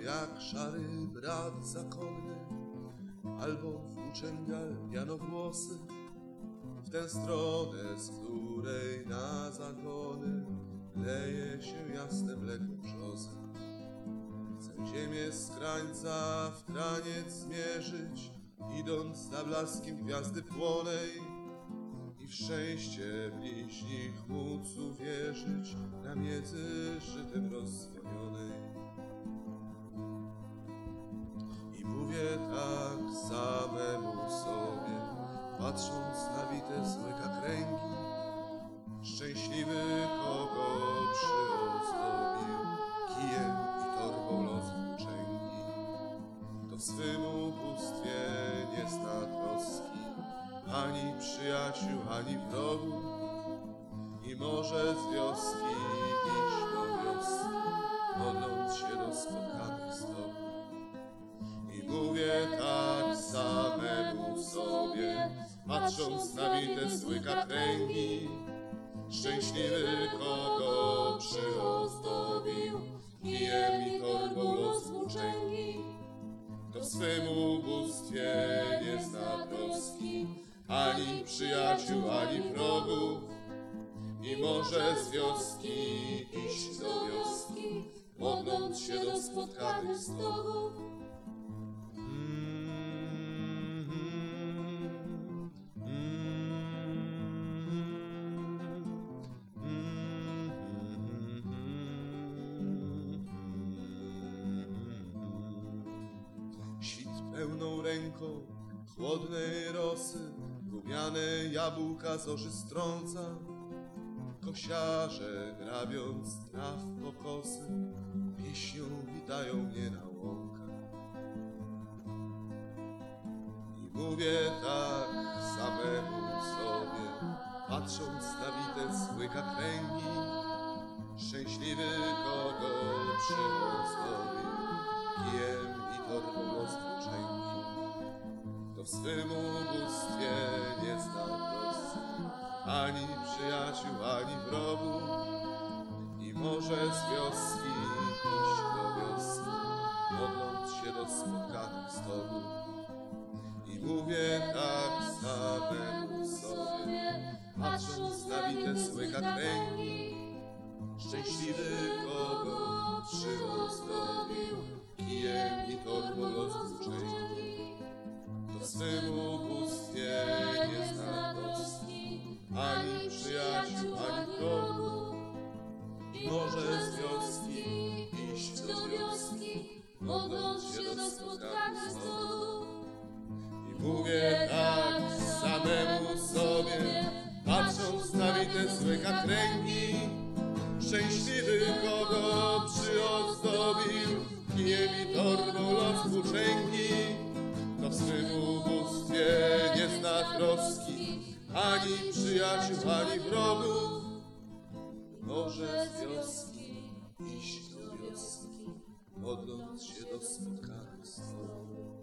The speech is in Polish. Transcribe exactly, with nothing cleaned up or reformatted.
jak szary brat zakonny, albo włóczęga pianowłosy, w tę stronę, z której na zagony leje się jasne mleko brzozy. Chcę ziemię z krańca w kraniec zmierzyć, idąc za blaskiem gwiazdy płonej, i w szczęście bliźnich móc uwierzyć na miedzy żytem rozwonionej. I mówię tak samemu sobie, patrząc na bite złyka kręgi: szczęśliwy, kogo przyozdobił kijem i torbą los włóczęgi. To w swym ubóstwie nie zna troski ani przyjaciół, ani wrogów, i może z wioski iść do wioski, modląc się do spotkanych stopów. I mówię tak samemu sobie, patrząc na bite słyka kręgi: szczęśliwy, kogo przyozdobił kijem i torbą los włóczęgi. To w swym ubóstwie nie zna troski ani przyjaciół, ani wrogów, i może z wioski iść do wioski, modląc się do spotkanych stogów. Świt pełną ręką chłodnej rosy, rumiane jabłka zorzy strąca. Kosiarze, grabiąc traw pokosy, pieśnią witają mnie na łąkach. I mówię tak samemu sobie, patrząc na bite słyka kręgi: szczęśliwy, kogo przyozdobił kijem i torbą los włóczęgi. To w swym ubóstwie nie zna troski ani przyjaciół, ani wrogów, i może z wioski iść do wioski, modląc się do spotkanych stogów. I mówię tak samemu sobie, patrząc na bite słyka kręgi: szczęśliwy, kogo przyozdobił kijem i torbą los włóczęgi. To w swym ubóstwie nie zna troski ani przyjaciół, ani wrogów, i może z wioski iść do wioski, modląc się do spotkanych stogów. I mówię tak samemu sobie, patrząc na bite słyka kręgi: szczęśliwy, kogo przyozdobił kijem i torbą los włóczęgi. To w swym ubóstwie nie zna troski ani przyjaciół, ani wrogów, może z wioski iść do wioski, modląc się do spotkanych stogów.